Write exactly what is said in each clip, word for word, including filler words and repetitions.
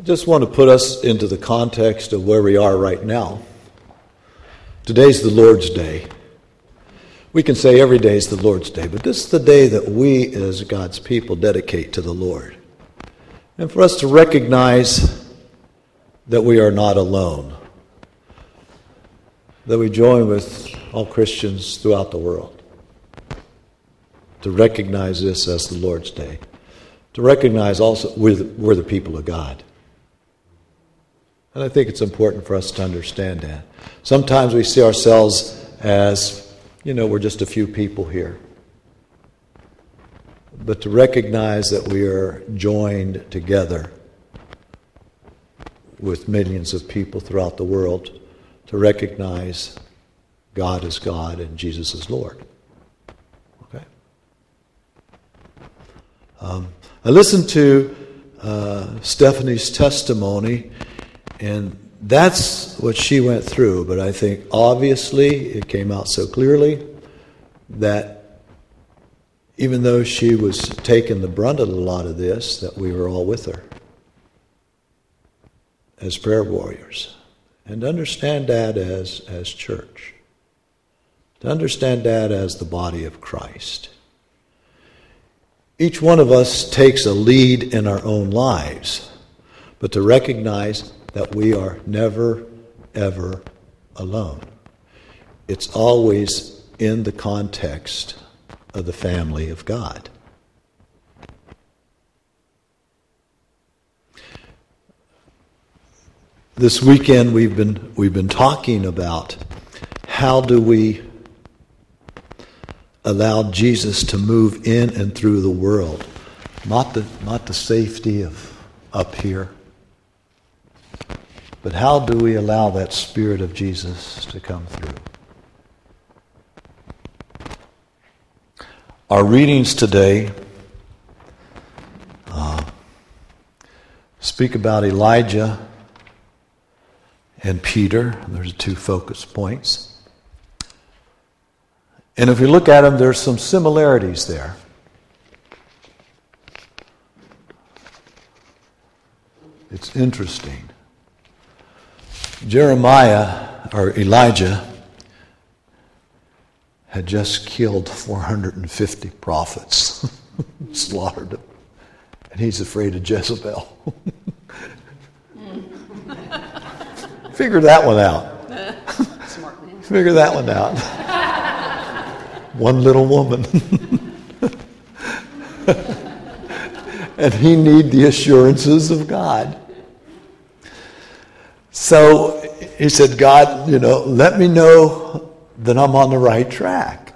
I just want to put us into the context of where we are right now. Today's the Lord's Day. We can say every day is the Lord's Day, but this is the day that we as God's people dedicate to the Lord. And for us to recognize that we are not alone, that we join with all Christians throughout the world to recognize this as the Lord's Day, to recognize also we're the, we're the people of God. And I think it's important for us to understand that. Sometimes we see ourselves as, you know, we're just a few people here. But to recognize that we are joined together with millions of people throughout the world, to recognize God is God and Jesus is Lord. Okay? Um, I listened to uh, Stephanie's testimony, and that's what she went through. But I think obviously it came out so clearly that even though she was taking the brunt of a lot of this, that we were all with her as prayer warriors. And to understand that as, as church. To understand that as the body of Christ. Each one of us takes a lead in our own lives, but to recognize that we are never, ever alone. It's always in the context of the family of God. This weekend we've been we've been talking about how do we allow Jesus to move in and through the world, not the not the safety of up here. But how do we allow that Spirit of Jesus to come through? Our readings today uh, speak about Elijah and Peter. There's two focus points. And if we look at them, there's some similarities there. It's interesting. Jeremiah, or Elijah, had just killed four hundred fifty prophets, slaughtered them, and he's afraid of Jezebel. Figure that one out. Smart man. Figure that one out. One little woman. And he need the assurances of God. So he said, God, you know, let me know that I'm on the right track.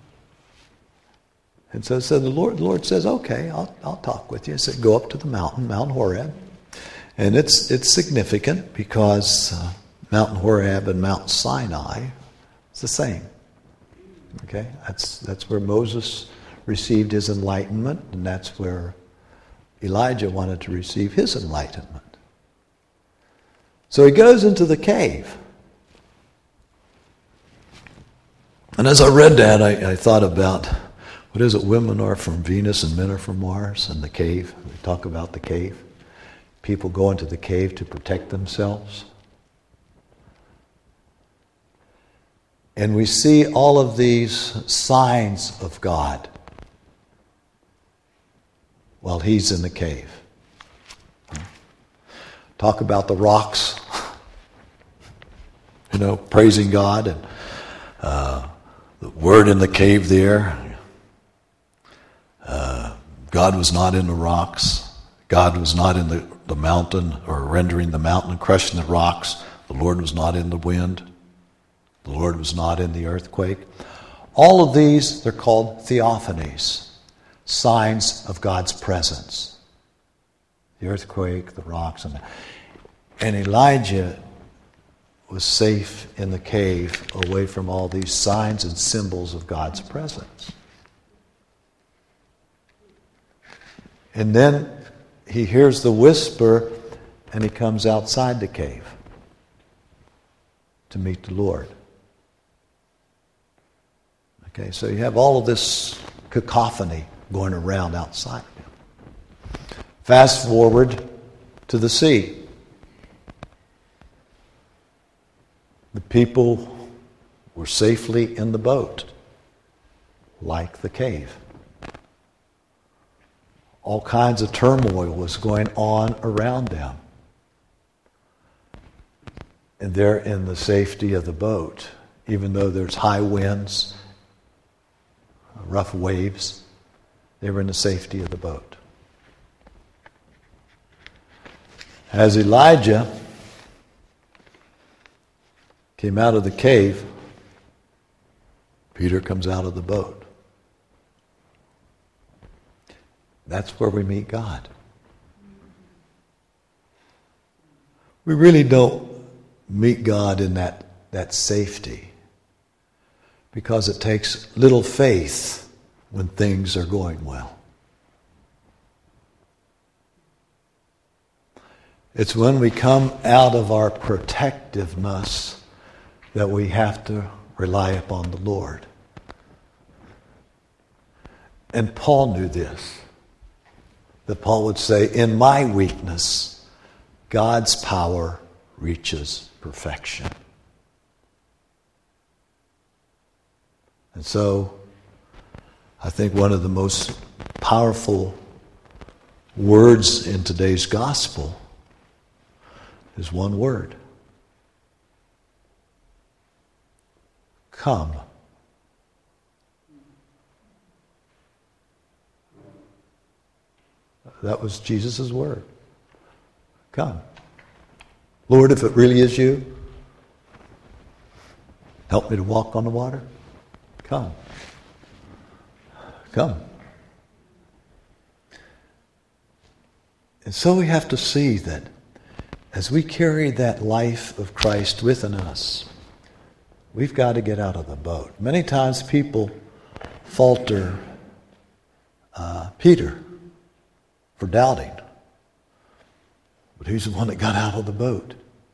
And so, so the Lord, the Lord says, okay, I'll, I'll talk with you. He said, go up to the mountain, Mount Horeb. And it's it's significant because uh, Mount Horeb and Mount Sinai is the same. Okay, that's that's where Moses received his enlightenment, and that's where Elijah wanted to receive his enlightenment. So he goes into the cave. And as I read that, I, I thought about, what is it, women are from Venus and men are from Mars, and the cave. We talk about the cave. People go into the cave to protect themselves. And we see all of these signs of God while he's in the cave. Talk about the rocks, you know, praising God, and uh, the word in the cave there. Uh, God was not in the rocks. God was not in the, the mountain, or rendering the mountain and crushing the rocks. The Lord was not in the wind. The Lord was not in the earthquake. All of these, they're called theophanies, signs of God's presence. The earthquake, the rocks, and and Elijah was safe in the cave, away from all these signs and symbols of God's presence. And then he hears the whisper, and he comes outside the cave to meet the Lord. Okay, so you have all of this cacophony going around outside of him. Fast forward to the sea. The people were safely in the boat, like the cave. All kinds of turmoil was going on around them. And they're in the safety of the boat, even though there's high winds, rough waves. They were in the safety of the boat. As Elijah came out of the cave, Peter comes out of the boat. That's where we meet God. We really don't meet God in that, that safety, because it takes little faith when things are going well. It's when we come out of our protectiveness that we have to rely upon the Lord. And Paul knew this. That Paul would say, in my weakness, God's power reaches perfection. And so, I think one of the most powerful words in today's gospel is one word. Come. That was Jesus' word. Come. Lord, if it really is you, help me to walk on the water. Come. Come. And so we have to see that as we carry that life of Christ within us, we've got to get out of the boat. Many times people falter uh, Peter for doubting. But he's the one that got out of the boat.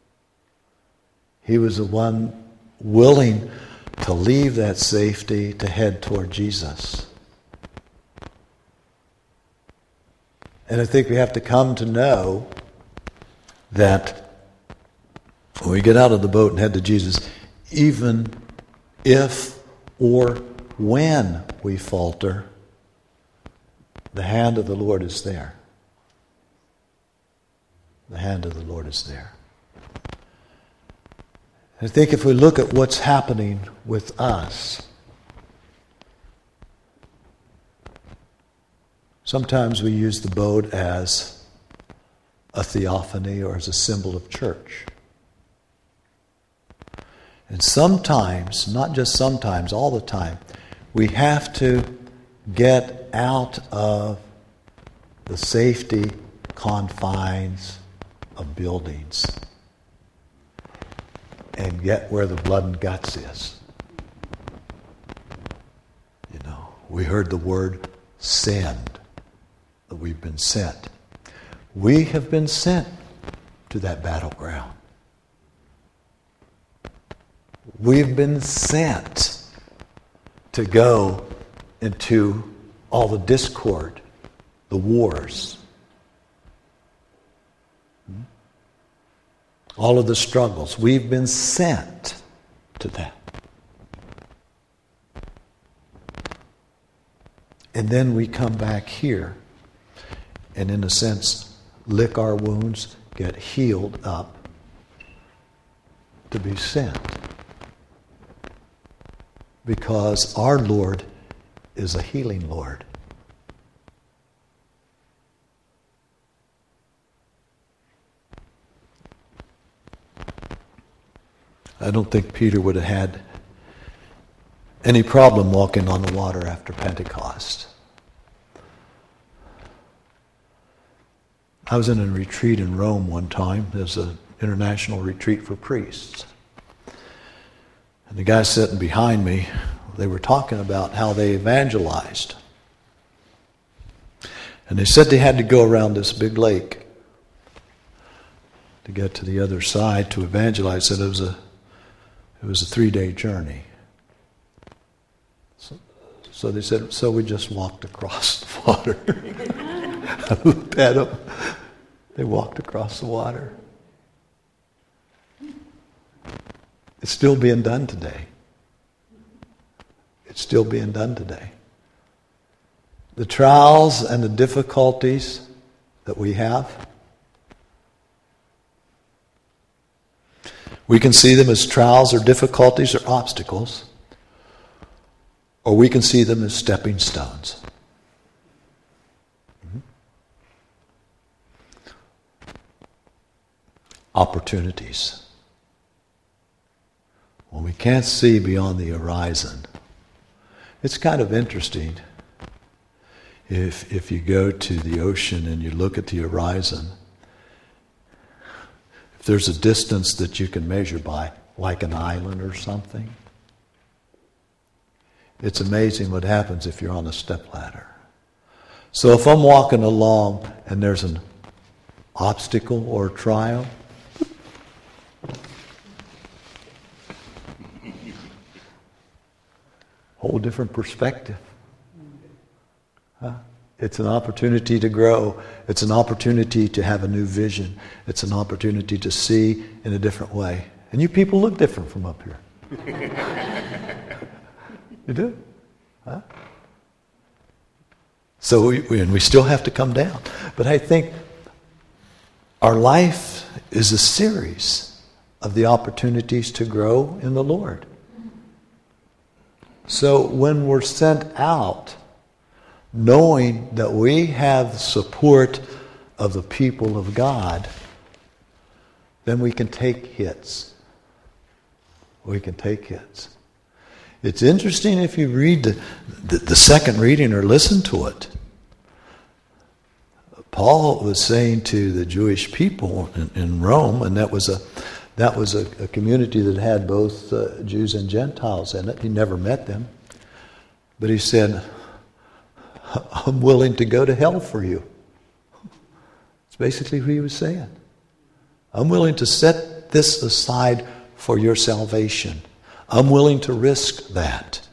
He was the one willing to leave that safety to head toward Jesus. And I think we have to come to know that when we get out of the boat and head to Jesus, even if or when we falter, the hand of the Lord is there. The hand of the Lord is there. I think if we look at what's happening with us, sometimes we use the boat as a theophany or as a symbol of church. And sometimes, not just sometimes, all the time, we have to get out of the safety confines of buildings and get where the blood and guts is. You know, we heard the word send, that we've been sent. We have been sent to that battleground. We've been sent to go into all the discord, the wars, all of the struggles. We've been sent to that. And then we come back here and, in a sense, lick our wounds, get healed up to be sent. Because our Lord is a healing Lord. I don't think Peter would have had any problem walking on the water after Pentecost. I was in a retreat in Rome one time. There's an international retreat for priests. And the guy sitting behind me, they were talking about how they evangelized. And they said they had to go around this big lake to get to the other side to evangelize. Said it was a it was a three-day journey. So, so they said, so we just walked across the water. I looked at them. They walked across the water. It's still being done today. It's still being done today. The trials and the difficulties that we have, we can see them as trials or difficulties or obstacles, or we can see them as stepping stones. Mm-hmm. Opportunities. When we can't see beyond the horizon, it's kind of interesting if if you go to the ocean and you look at the horizon, if there's a distance that you can measure by, like an island or something, it's amazing what happens if you're on a stepladder. So if I'm walking along and there's an obstacle or trial, whole different perspective. Huh? It's an opportunity to grow. It's an opportunity to have a new vision. It's an opportunity to see in a different way. And you people look different from up here. You do? Huh? So we, we, and we still have to come down. But I think our life is a series of the opportunities to grow in the Lord. So when we're sent out, knowing that we have the support of the people of God, then we can take hits. We can take hits. It's interesting if you read the, the, the second reading or listen to it. Paul was saying to the Jewish people in, in Rome, and that was a that was a, a community that had both uh, Jews and Gentiles in it. He never met them. But he said, I'm willing to go to hell for you. It's basically what he was saying. I'm willing to set this aside for your salvation. I'm willing to risk that.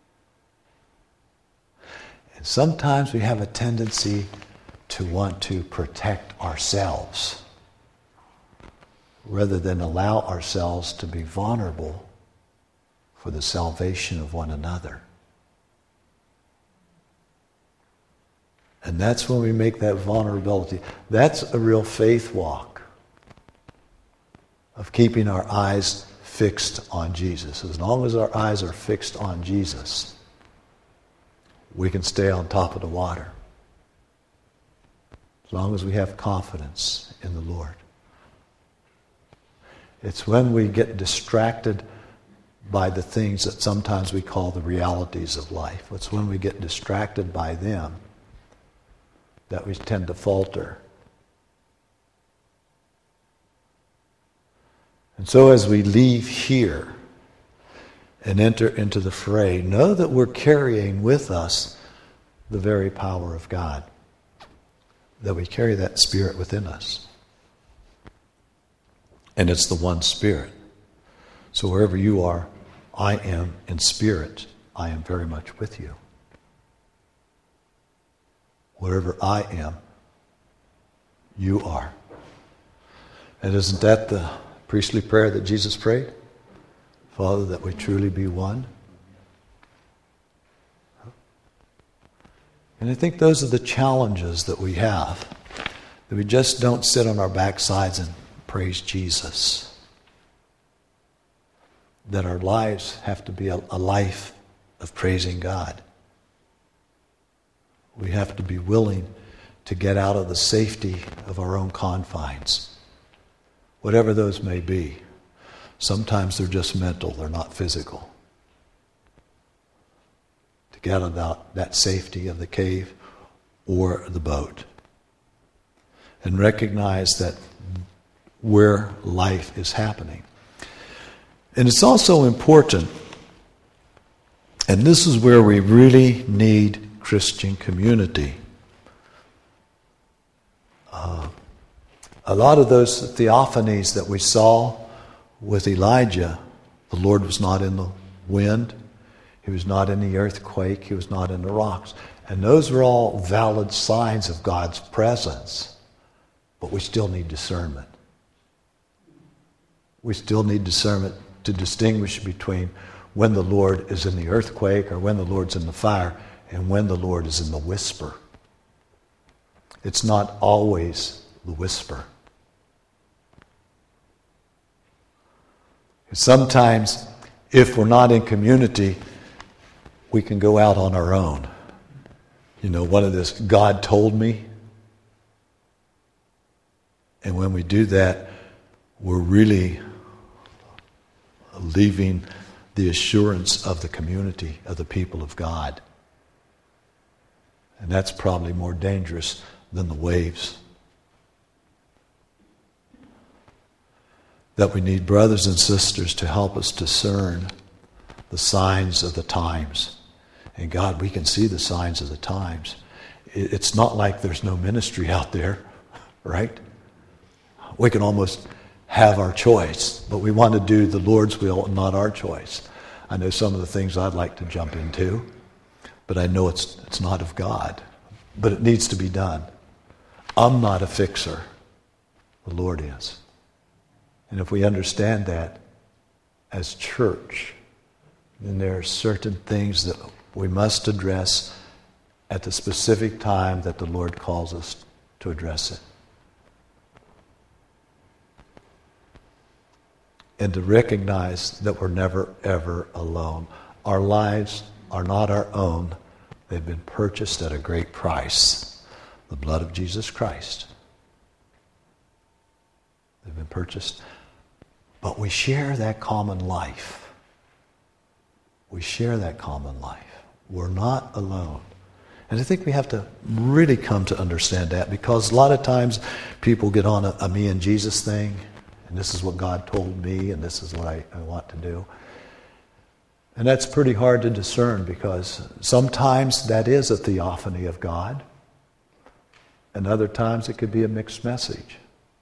And sometimes we have a tendency to want to protect ourselves rather than allow ourselves to be vulnerable for the salvation of one another. And that's when we make that vulnerability. That's a real faith walk of keeping our eyes fixed on Jesus. As long as our eyes are fixed on Jesus, we can stay on top of the water. As long as we have confidence in the Lord. It's when we get distracted by the things that sometimes we call the realities of life. It's when we get distracted by them that we tend to falter. And so as we leave here and enter into the fray, know that we're carrying with us the very power of God. That we carry that Spirit within us. And it's the one Spirit. So wherever you are, I am in spirit. I am very much with you. Wherever I am, you are. And isn't that the priestly prayer that Jesus prayed? Father, that we truly be one. And I think those are the challenges that we have. That we just don't sit on our backsides and praise Jesus. That our lives have to be a, a life of praising God. We have to be willing to get out of the safety of our own confines. Whatever those may be. Sometimes they're just mental, they're not physical. To get out of that safety of the cave or the boat. And recognize that where life is happening. And it's also important, and this is where we really need Christian community. Uh, a lot of those theophanies that we saw with Elijah, the Lord was not in the wind, He was not in the earthquake, He was not in the rocks. And those were all valid signs of God's presence. But we still need discernment. We still need discernment to distinguish between when the Lord is in the earthquake or when the Lord's in the fire and when the Lord is in the whisper. It's not always the whisper. Sometimes, if we're not in community, we can go out on our own. You know, one of this, God told me. And when we do that, we're really leaving the assurance of the community, of the people of God. And that's probably more dangerous than the waves. That we need brothers and sisters to help us discern the signs of the times. And God, we can see the signs of the times. It's not like there's no ministry out there, right? We can almost have our choice, but we want to do the Lord's will and not our choice. I know some of the things I'd like to jump into, but I know it's it's not of God. But it needs to be done. I'm not a fixer. The Lord is. And if we understand that as church, then there are certain things that we must address at the specific time that the Lord calls us to address it. And to recognize that we're never, ever alone. Our lives are not our own. They've been purchased at a great price. The blood of Jesus Christ. They've been purchased. But we share that common life. We share that common life. We're not alone. And I think we have to really come to understand that, because a lot of times people get on a, a me and Jesus thing, and this is what God told me, and this is what I, I want to do. And that's pretty hard to discern, because sometimes that is a theophany of God, and other times it could be a mixed message.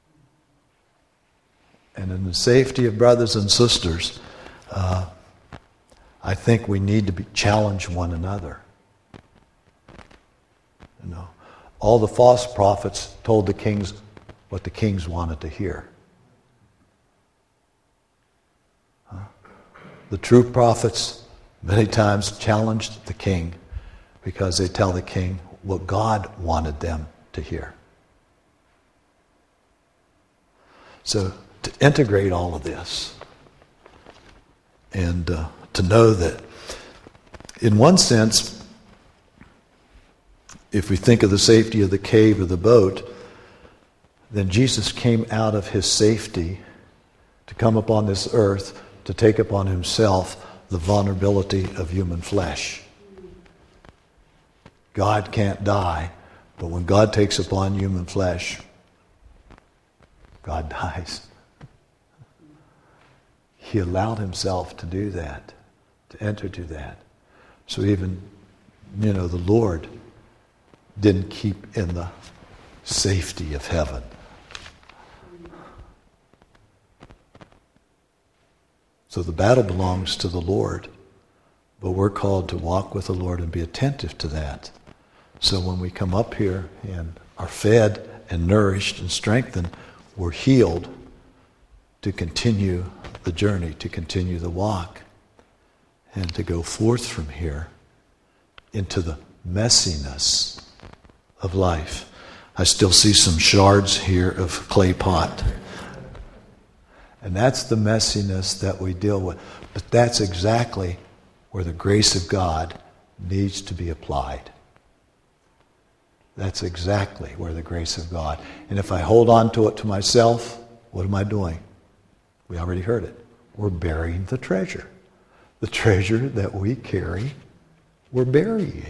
And in the safety of brothers and sisters, uh, I think we need to be, challenge one another. You know, all the false prophets told the kings what the kings wanted to hear. Huh? The true prophets many times challenged the king because they tell the king what God wanted them to hear. So to integrate all of this and uh, to know that in one sense, if we think of the safety of the cave or the boat, then Jesus came out of his safety to come upon this earth to take upon himself the vulnerability of human flesh. God can't die, but when God takes upon human flesh, God dies. He allowed himself to do that, to enter to that. So even, you know, the Lord didn't keep in the safety of heaven. So the battle belongs to the Lord, but we're called to walk with the Lord and be attentive to that. So when we come up here and are fed and nourished and strengthened, we're healed to continue the journey, to continue the walk, and to go forth from here into the messiness of life. I still see some shards here of clay pot. And that's the messiness that we deal with. But that's exactly where the grace of God needs to be applied. That's exactly where the grace of God. And if I hold on to it to myself, what am I doing? We already heard it. We're burying the treasure. The treasure that we carry, we're burying.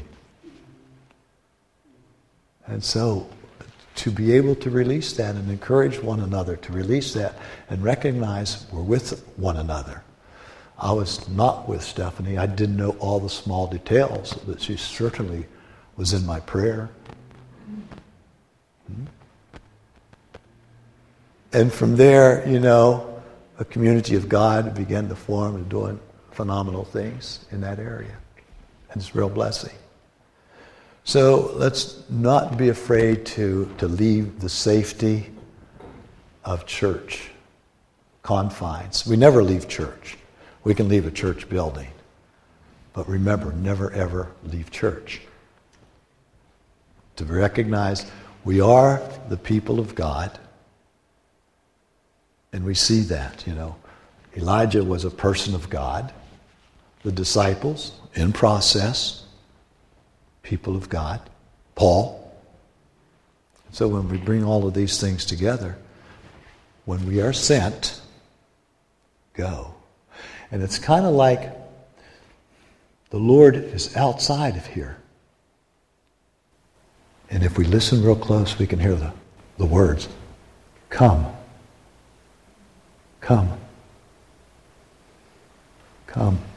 And so, to be able to release that and encourage one another to release that and recognize we're with one another. I was not with Stephanie. I didn't know all the small details, but she certainly was in my prayer. And from there, you know, a community of God began to form and doing phenomenal things in that area. And it's a real blessing. So let's not be afraid to, to leave the safety of church confines. We never leave church. We can leave a church building. But remember, never ever leave church. To recognize we are the people of God. And we see that, you know. Elijah was a person of God. The disciples, in process, people of God. Paul. So when we bring all of these things together, when we are sent, go. And it's kind of like the Lord is outside of here. And if we listen real close, we can hear the, the words, come, come, come.